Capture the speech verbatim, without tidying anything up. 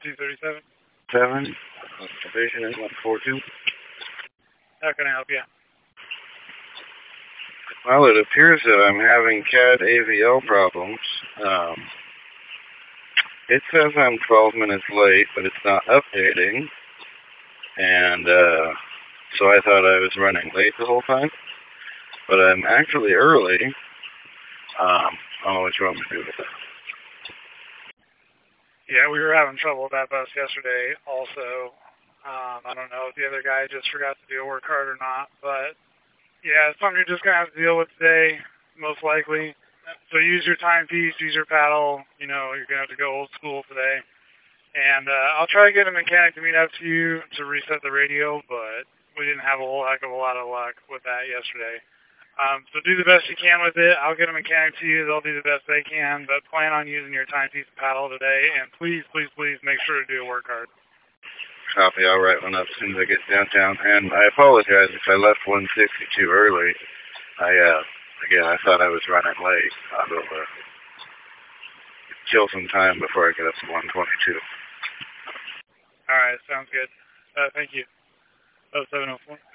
two thirty-seven. Seven. Station is one four two. How can I help you? Well, it appears that I'm having C A D A V L problems. Um, it says I'm twelve minutes late, but it's not updating. And uh, so I thought I was running late the whole time. But I'm actually early. Um, I don't know what you want me to do with that. Yeah, we were having trouble with that bus yesterday also. Um, I don't know if the other guy just forgot to do a work card or not, but yeah, it's something you're just going to have to deal with today, most likely. So use your timepiece, use your paddle. You know, you're going to have to go old school today. And uh, I'll try to get a mechanic to meet up to you to reset the radio, but we didn't have a whole heck of a lot of luck with that yesterday. Um, so do the best you can with it. I'll get a mechanic to you. They'll do the best they can, but plan on using your timepiece and paddle today. And please, please, please make sure to do a work card. Copy, I'll write one up as soon as I get downtown. And I apologize if I left one sixty too early. I, uh, again, I thought I was running late. I'll uh, kill some time before I get up to one twenty-two. All right, sounds good. Uh, thank you. Oh, seven oh four.